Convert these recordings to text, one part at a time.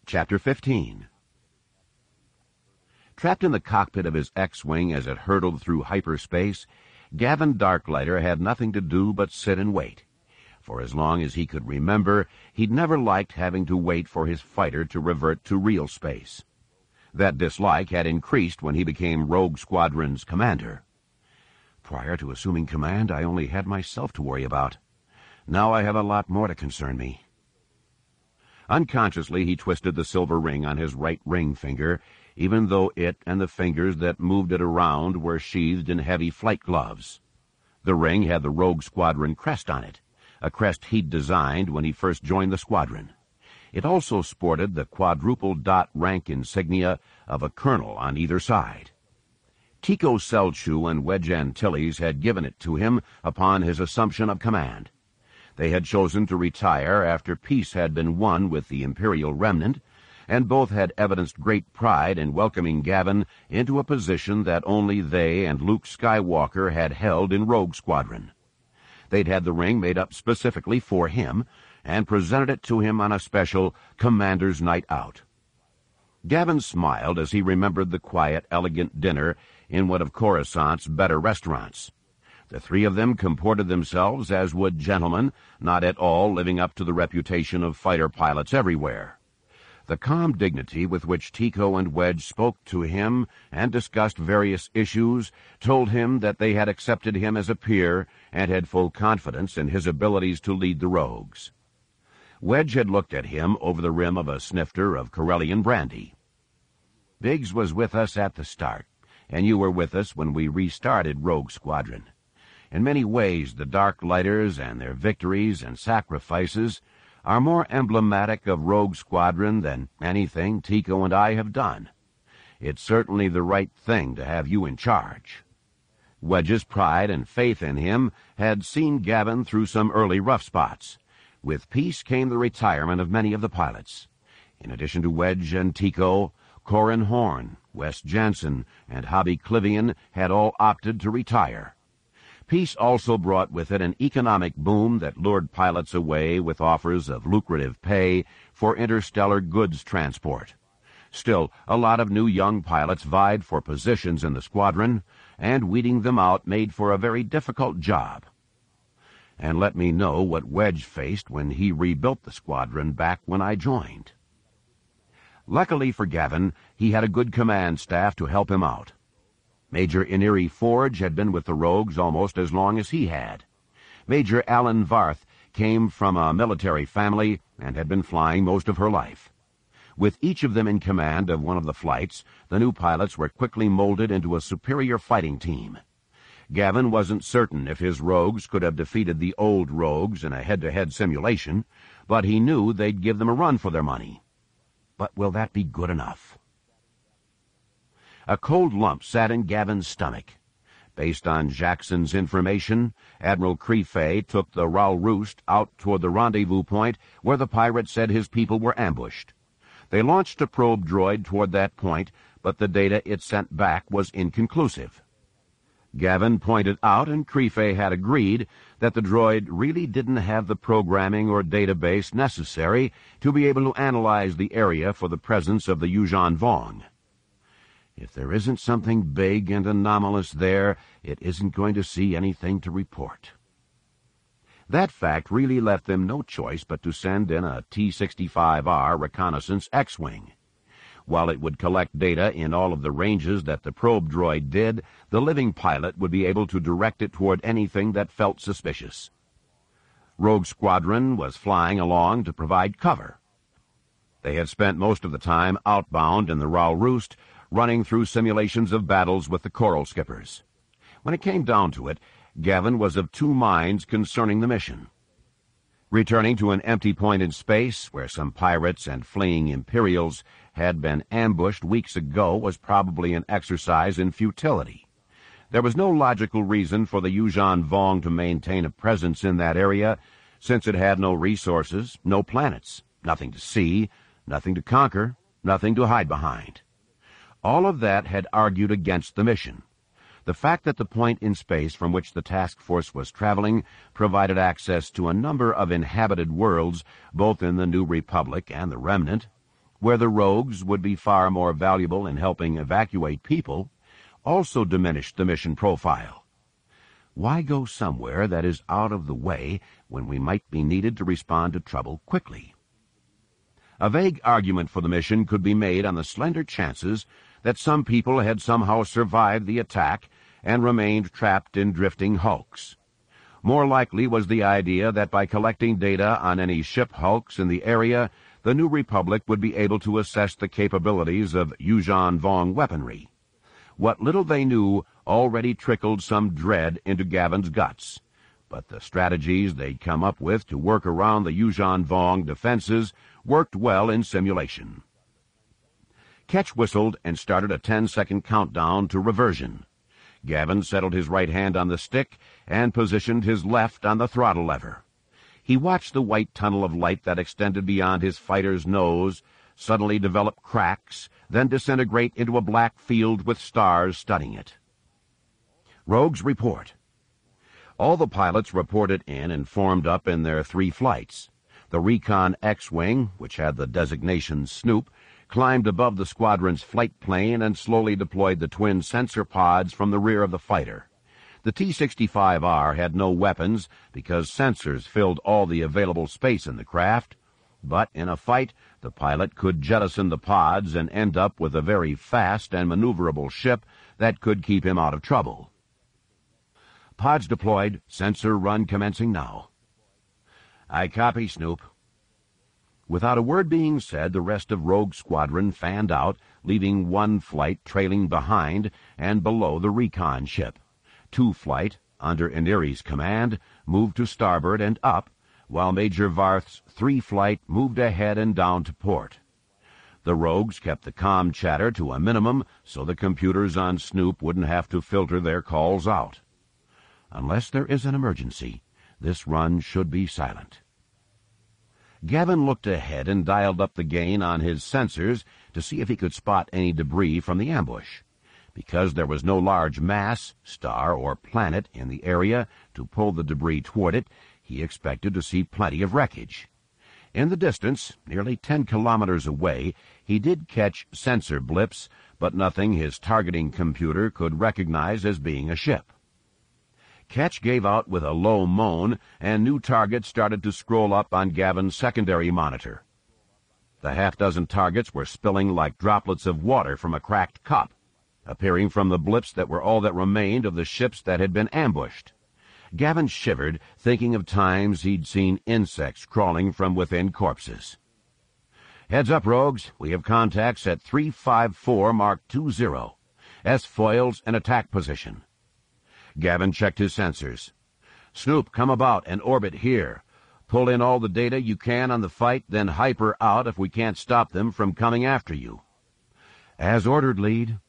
Chapter 15. Trapped in the cockpit of his X-Wing as it hurtled through hyperspace, Gavin Darklighter had nothing to do but sit and wait. For as long as he could remember, he'd never liked having to wait for his fighter to revert to real space. That dislike had increased when he became Rogue Squadron's commander. Prior to assuming command, I only had myself to worry about. Now I have a lot more to concern me. Unconsciously, he twisted the silver ring on his right ring finger, even though it and the fingers that moved it around were sheathed in heavy flight gloves. The ring had the Rogue Squadron crest on it, a crest he'd designed when he first joined the squadron. It also sported the quadruple dot rank insignia of a colonel on either side. Tico Selchu and Wedge Antilles had given it to him upon his assumption of command. They had chosen to retire after peace had been won with the Imperial remnant, and both had evidenced great pride in welcoming Gavin into a position that only they and Luke Skywalker had held in Rogue Squadron. They'd had the ring made up specifically for him, and presented it to him on a special Commander's Night Out. Gavin smiled as he remembered the quiet, elegant dinner in one of Coruscant's better restaurants. The three of them comported themselves as would gentlemen, not at all living up to the reputation of fighter pilots everywhere. The calm dignity with which Tico and Wedge spoke to him and discussed various issues told him that they had accepted him as a peer and had full confidence in his abilities to lead the rogues. Wedge had looked at him over the rim of a snifter of Corellian brandy. "Biggs was with us at the start, and you were with us when we restarted Rogue Squadron. In many ways, the Darklighters and their victories and sacrifices are more emblematic of Rogue Squadron than anything Tico and I have done. It's certainly the right thing to have you in charge." Wedge's pride and faith in him had seen Gavin through some early rough spots. With peace came the retirement of many of the pilots. In addition to Wedge and Tico, Corin Horn, Wes Jansen, and Hobby Clivian had all opted to retire. Peace also brought with it an economic boom that lured pilots away with offers of lucrative pay for interstellar goods transport. Still, a lot of new young pilots vied for positions in the squadron, and weeding them out made for a very difficult job. And let me know what Wedge faced when he rebuilt the squadron back when I joined. Luckily for Gavin, he had a good command staff to help him out. Major Iniri Forge had been with the Rogues almost as long as he had. Major Alan Varth came from a military family and had been flying most of her life. With each of them in command of one of the flights, the new pilots were quickly molded into a superior fighting team. Gavin wasn't certain if his Rogues could have defeated the old Rogues in a head-to-head simulation, but he knew they'd give them a run for their money. But will that be good enough? A cold lump sat in Gavin's stomach. Based on Jackson's information, Admiral Crefay took the Ral Roost out toward the rendezvous point where the pirate said his people were ambushed. They launched a probe droid toward that point, but the data it sent back was inconclusive. Gavin pointed out, and Crefay had agreed, that the droid really didn't have the programming or database necessary to be able to analyze the area for the presence of the Yuuzhan Vong. If there isn't something big and anomalous there, it isn't going to see anything to report. That fact really left them no choice but to send in a T-65R reconnaissance X-Wing. While it would collect data in all of the ranges that the probe droid did, the living pilot would be able to direct it toward anything that felt suspicious. Rogue Squadron was flying along to provide cover. They had spent most of the time outbound in the Ral Roost, running through simulations of battles with the Coral Skippers. When it came down to it, Gavin was of two minds concerning the mission. Returning to an empty point in space, where some pirates and fleeing Imperials had been ambushed weeks ago, was probably an exercise in futility. There was no logical reason for the Yuuzhan Vong to maintain a presence in that area, since it had no resources, no planets, nothing to see, nothing to conquer, nothing to hide behind. All of that had argued against the mission. The fact that the point in space from which the task force was traveling provided access to a number of inhabited worlds, both in the New Republic and the Remnant, where the rogues would be far more valuable in helping evacuate people, also diminished the mission profile. Why go somewhere that is out of the way when we might be needed to respond to trouble quickly? A vague argument for the mission could be made on the slender chances that some people had somehow survived the attack and remained trapped in drifting hulks. More likely was the idea that by collecting data on any ship hulks in the area, the New Republic would be able to assess the capabilities of Yuuzhan Vong weaponry. What little they knew already trickled some dread into Gavin's guts, but the strategies they'd come up with to work around the Yuuzhan Vong defenses worked well in simulation. Ketch whistled and started a 10-second countdown to reversion. Gavin settled his right hand on the stick and positioned his left on the throttle lever. He watched the white tunnel of light that extended beyond his fighter's nose suddenly develop cracks, then disintegrate into a black field with stars studding it. Rogues report. All the pilots reported in and formed up in their 3 flights. The Recon X-Wing, which had the designation Snoop, climbed above the squadron's flight plane and slowly deployed the twin sensor pods from the rear of the fighter. The T-65R had no weapons because sensors filled all the available space in the craft, but in a fight, the pilot could jettison the pods and end up with a very fast and maneuverable ship that could keep him out of trouble. Pods deployed, sensor run commencing now. I copy, Snoop. Without a word being said, the rest of Rogue Squadron fanned out, leaving 1 flight trailing behind and below the recon ship. 2 flight, under Iniri's command, moved to starboard and up, while Major Varth's 3 flight moved ahead and down to port. The rogues kept the comm chatter to a minimum so the computers on Snoop wouldn't have to filter their calls out. Unless there is an emergency, this run should be silent. Gavin looked ahead and dialed up the gain on his sensors to see if he could spot any debris from the ambush. Because there was no large mass, star, or planet in the area to pull the debris toward it, he expected to see plenty of wreckage. In the distance, nearly 10 kilometers away, he did catch sensor blips, but nothing his targeting computer could recognize as being a ship. Ketch gave out with a low moan, and new targets started to scroll up on Gavin's secondary monitor. The half-dozen targets were spilling like droplets of water from a cracked cup, appearing from the blips that were all that remained of the ships that had been ambushed. Gavin shivered, thinking of times he'd seen insects crawling from within corpses. Heads up, rogues. We have contacts at 354 Mark 20. S-foils in attack position. Gavin checked his sensors. Snoop, come about and orbit here. Pull in all the data you can on the fight, then hyper out if we can't stop them from coming after you. As ordered, lead.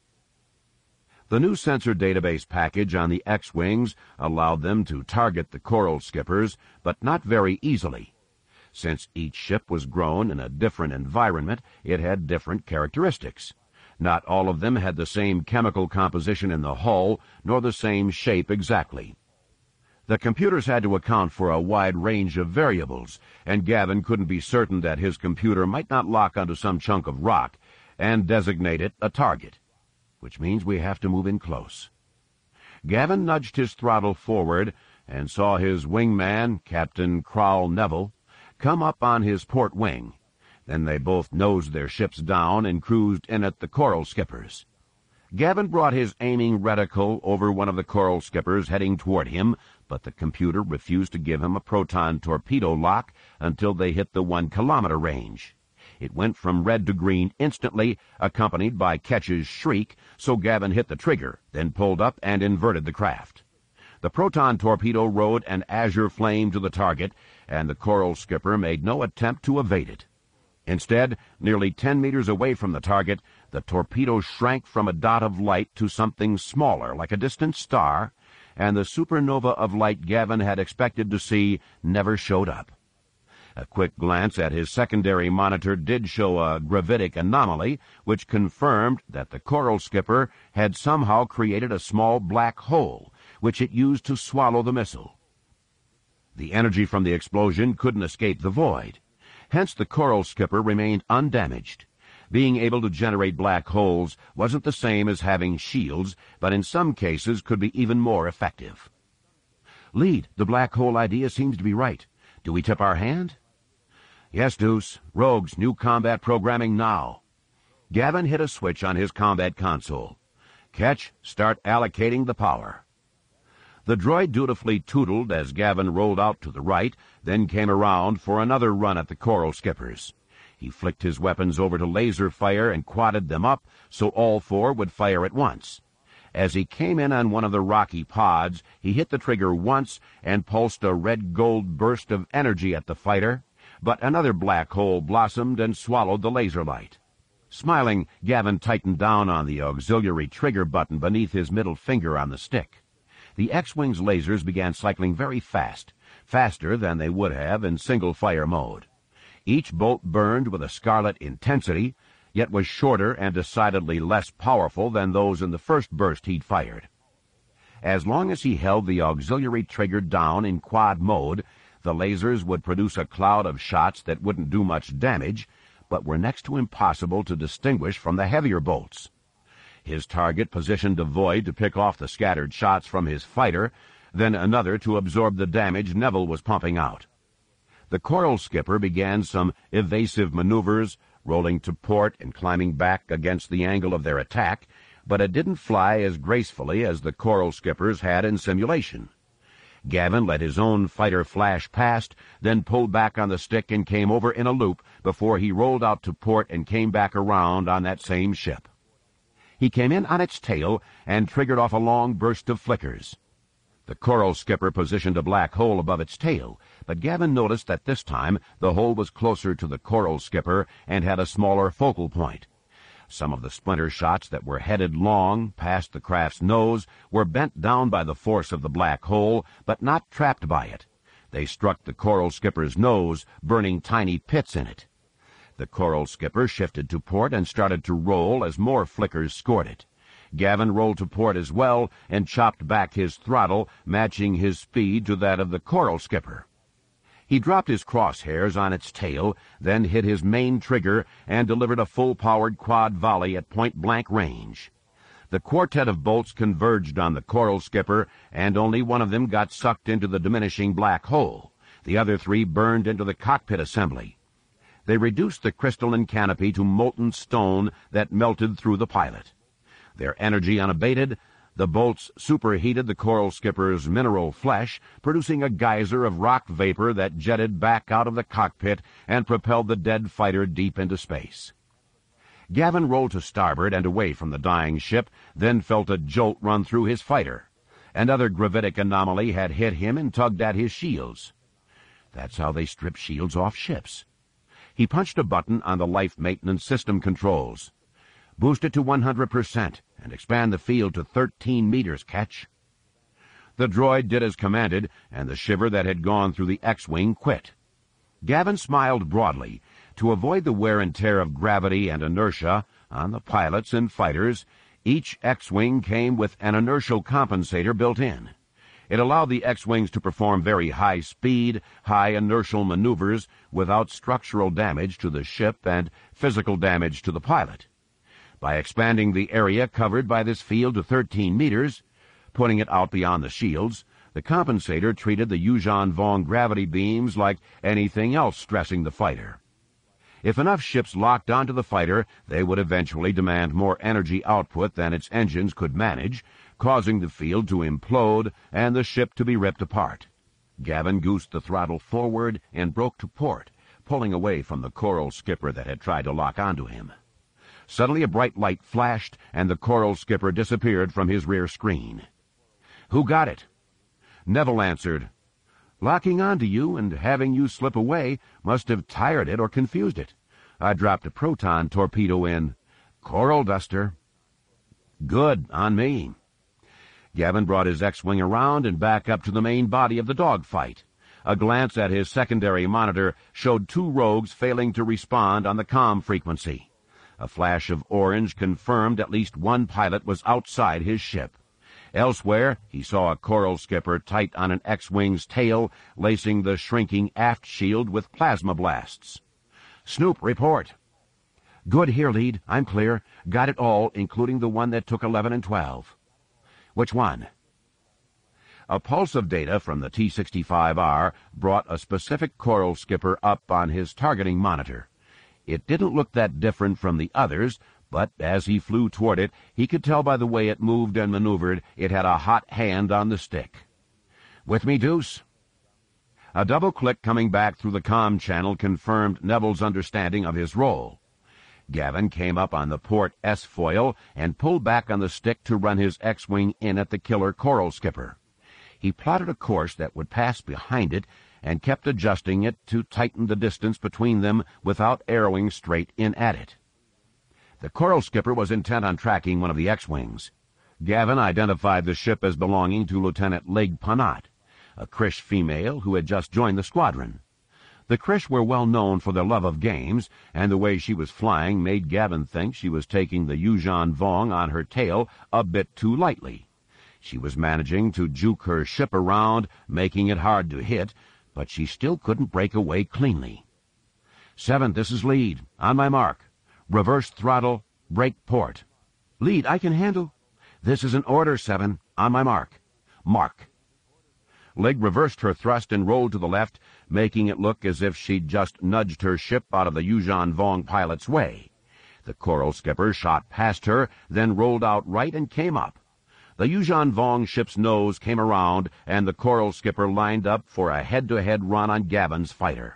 The new sensor database package on the X-Wings allowed them to target the Coral Skippers, but not very easily. Since each ship was grown in a different environment, it had different characteristics. Not all of them had the same chemical composition in the hull, nor the same shape exactly. The computers had to account for a wide range of variables, and Gavin couldn't be certain that his computer might not lock onto some chunk of rock and designate it a target, which means we have to move in close. Gavin nudged his throttle forward and saw his wingman, Captain Crowell Neville, come up on his port wing. Then they both nosed their ships down and cruised in at the Coral Skippers. Gavin brought his aiming reticle over one of the Coral Skippers heading toward him, but the computer refused to give him a proton torpedo lock until they hit the 1-kilometer range. It went from red to green instantly, accompanied by Ketch's shriek, so Gavin hit the trigger, then pulled up and inverted the craft. The proton torpedo rode an azure flame to the target, and the Coral Skipper made no attempt to evade it. Instead, nearly 10 meters away from the target, the torpedo shrank from a dot of light to something smaller, like a distant star, and the supernova of light Gavin had expected to see never showed up. A quick glance at his secondary monitor did show a gravitic anomaly, which confirmed that the Coral Skipper had somehow created a small black hole, which it used to swallow the missile. The energy from the explosion couldn't escape the void. Hence the Coral Skipper remained undamaged. Being able to generate black holes wasn't the same as having shields, but in some cases could be even more effective. "Lead, the black hole idea seems to be right. Do we tip our hand?" "Yes, Deuce. Rogues, new combat programming now." Gavin hit a switch on his combat console. "Ketch, start allocating the power." The droid dutifully tootled as Gavin rolled out to the right, then came around for another run at the coral skippers. He flicked his weapons over to laser fire and quadded them up so all four would fire at once. As he came in on one of the rocky pods, he hit the trigger once and pulsed a red-gold burst of energy at the fighter, but another black hole blossomed and swallowed the laser light. Smiling, Gavin tightened down on the auxiliary trigger button beneath his middle finger on the stick. The X-Wing's lasers began cycling very fast, faster than they would have in single-fire mode. Each bolt burned with a scarlet intensity, yet was shorter and decidedly less powerful than those in the first burst he'd fired. As long as he held the auxiliary trigger down in quad mode, the lasers would produce a cloud of shots that wouldn't do much damage, but were next to impossible to distinguish from the heavier bolts. His target positioned a void to pick off the scattered shots from his fighter, then another to absorb the damage Neville was pumping out. The coral skipper began some evasive maneuvers, rolling to port and climbing back against the angle of their attack, but it didn't fly as gracefully as the coral skippers had in simulation. Gavin let his own fighter flash past, then pulled back on the stick and came over in a loop before he rolled out to port and came back around on that same ship. He came in on its tail and triggered off a long burst of flickers. The coral skipper positioned a black hole above its tail, but Gavin noticed that this time the hole was closer to the coral skipper and had a smaller focal point. Some of the splinter shots that were headed long past the craft's nose were bent down by the force of the black hole, but not trapped by it. They struck the coral skipper's nose, burning tiny pits in it. The coral skipper shifted to port and started to roll as more flickers scored it. Gavin rolled to port as well and chopped back his throttle, matching his speed to that of the coral skipper. He dropped his crosshairs on its tail, then hit his main trigger and delivered a full-powered quad volley at point-blank range. The quartet of bolts converged on the coral skipper, and only one of them got sucked into the diminishing black hole. The other three burned into the cockpit assembly. They reduced the crystalline canopy to molten stone that melted through the pilot. Their energy unabated, the bolts superheated the coral skipper's mineral flesh, producing a geyser of rock vapor that jetted back out of the cockpit and propelled the dead fighter deep into space. Gavin rolled to starboard and away from the dying ship, then felt a jolt run through his fighter. Another gravitic anomaly had hit him and tugged at his shields. That's how they strip shields off ships. He punched a button on the life maintenance system controls. "Boost it to 100% and expand the field to 13 meters, Ketch." The droid did as commanded, and the shiver that had gone through the X-Wing quit. Gavin smiled broadly. To avoid the wear and tear of gravity and inertia on the pilots and fighters, each X-Wing came with an inertial compensator built in. It allowed the X-Wings to perform very high-speed, high-inertial maneuvers without structural damage to the ship and physical damage to the pilot. By expanding the area covered by this field to 13 meters, putting it out beyond the shields, the compensator treated the Yuuzhan Vong gravity beams like anything else stressing the fighter. If enough ships locked onto the fighter, they would eventually demand more energy output than its engines could manage, causing the field to implode and the ship to be ripped apart. Gavin goosed the throttle forward and broke to port, pulling away from the coral skipper that had tried to lock onto him. Suddenly a bright light flashed, and the coral skipper disappeared from his rear screen. "Who got it?" Neville answered. "Locking onto you and having you slip away must have tired it or confused it. I dropped a proton torpedo in. Coral duster." "Good, on me." Gavin brought his X-Wing around and back up to the main body of the dogfight. A glance at his secondary monitor showed two rogues failing to respond on the comm frequency. A flash of orange confirmed at least one pilot was outside his ship. Elsewhere, he saw a coral skipper tight on an X-Wing's tail, lacing the shrinking aft shield with plasma blasts. "Snoop, report." Good, here, lead. I'm clear. Got it all, including the one that took 11 and 12. Which one? A pulse of data from the T-65R brought a specific coral skipper up on his targeting monitor. It didn't look that different from the others, but as he flew toward it, he could tell by the way it moved and maneuvered it had a hot hand on the stick. With me, Deuce? A double click coming back through the comm channel confirmed Neville's understanding of his role. Gavin came up on the port S-foil and pulled back on the stick to run his X-wing in at the killer coral skipper. He plotted a course that would pass behind it and kept adjusting it to tighten the distance between them without arrowing straight in at it. The coral skipper was intent on tracking one of the X-wings. Gavin identified the ship as belonging to Lieutenant Lig Panat, a Krish female who had just joined the squadron. The Krish were well known for their love of games, and the way she was flying made Gavin think she was taking the Yuuzhan Vong on her tail a bit too lightly. She was managing to juke her ship around, making it hard to hit, but she still couldn't break away cleanly. 7, this is lead. On my mark. Reverse throttle, brake port. Lead, I can handle. This is an order, 7. On my mark. Mark. Lig reversed her thrust and rolled to the left, making it look as if she'd just nudged her ship out of the Yuuzhan Vong pilot's way. The coral skipper shot past her, then rolled out right and came up. The Yuuzhan Vong ship's nose came around, and the coral skipper lined up for a head-to-head run on Gavin's fighter.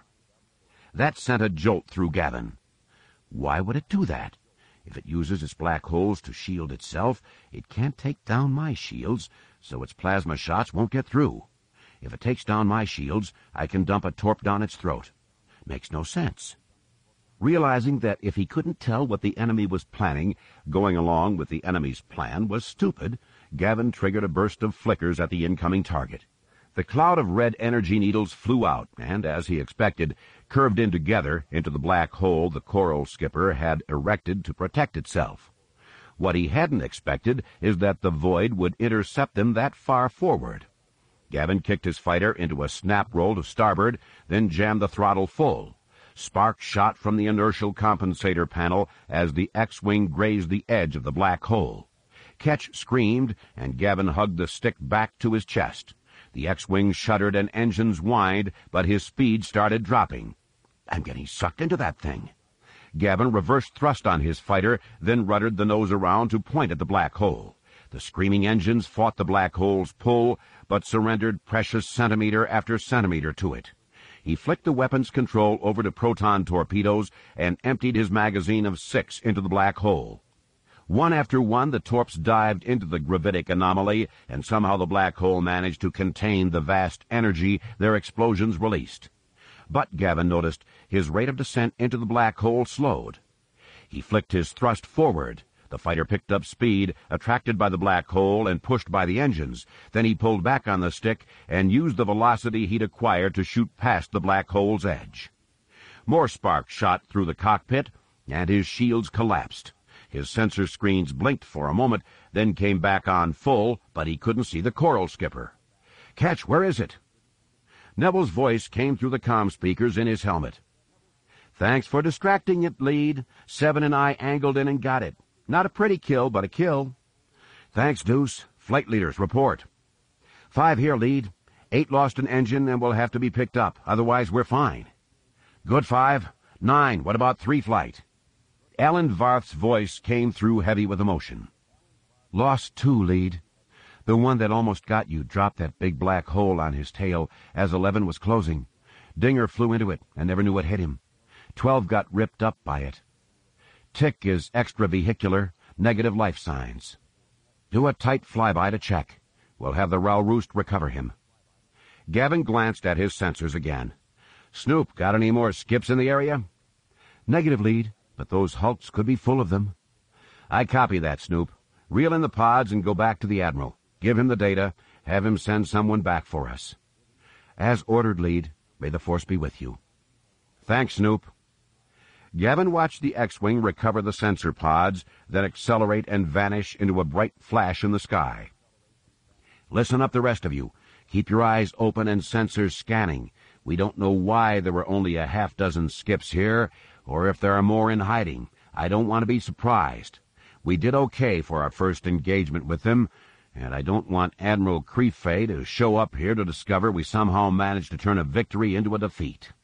That sent a jolt through Gavin. Why would it do that? If it uses its black holes to shield itself, it can't take down my shields, so its plasma shots won't get through. If it takes down my shields, I can dump a torp down its throat. Makes no sense. Realizing that if he couldn't tell what the enemy was planning, going along with the enemy's plan was stupid, Gavin triggered a burst of flickers at the incoming target. The cloud of red energy needles flew out and, as he expected, curved in together into the black hole the coral skipper had erected to protect itself. What he hadn't expected is that the void would intercept them that far forward. Gavin kicked his fighter into a snap roll to starboard, then jammed the throttle full. Sparks shot from the inertial compensator panel as the X-wing grazed the edge of the black hole. Ketch screamed, and Gavin hugged the stick back to his chest. The X-wing shuddered and engines whined, but his speed started dropping. I'm getting sucked into that thing. Gavin reversed thrust on his fighter, then ruddered the nose around to point at the black hole. The screaming engines fought the black hole's pull, but surrendered precious centimeter after centimeter to it. He flicked the weapons control over to proton torpedoes and emptied his magazine of 6 into the black hole. One after one, the torps dived into the gravitic anomaly, and somehow the black hole managed to contain the vast energy their explosions released. But, Gavin noticed, his rate of descent into the black hole slowed. He flicked his thrust forward. The fighter picked up speed, attracted by the black hole and pushed by the engines. Then he pulled back on the stick and used the velocity he'd acquired to shoot past the black hole's edge. More sparks shot through the cockpit, and his shields collapsed. His sensor screens blinked for a moment, then came back on full, but he couldn't see the coral skipper. Ketch, where is it? Neville's voice came through the comm speakers in his helmet. Thanks for distracting it, lead. 7 and I angled in and got it. Not a pretty kill, but a kill. Thanks, Deuce. Flight leaders, report. 5 here, lead. 8 lost an engine and will have to be picked up. Otherwise, we're fine. Good, 5. 9, what about 3 flight? Alan Varth's voice came through heavy with emotion. Lost 2, lead. The one that almost got you dropped that big black hole on his tail as 11 was closing. Dinger flew into it and never knew what hit him. 12 got ripped up by it. Tick is extravehicular, negative life signs. Do a tight flyby to check. We'll have the Rauruste recover him. Gavin glanced at his sensors again. Snoop, got any more skips in the area? Negative, lead, but those hulks could be full of them. I copy that, Snoop. Reel in the pods and go back to the Admiral. Give him the data. Have him send someone back for us. As ordered, lead. May the Force be with you. Thanks, Snoop. Gavin watched the X-wing recover the sensor pods, then accelerate and vanish into a bright flash in the sky. Listen up, the rest of you. Keep your eyes open and sensors scanning. We don't know why there were only a half-dozen skips here, or if there are more in hiding. I don't want to be surprised. We did okay for our first engagement with them, and I don't want Admiral Creefei to show up here to discover we somehow managed to turn a victory into a defeat."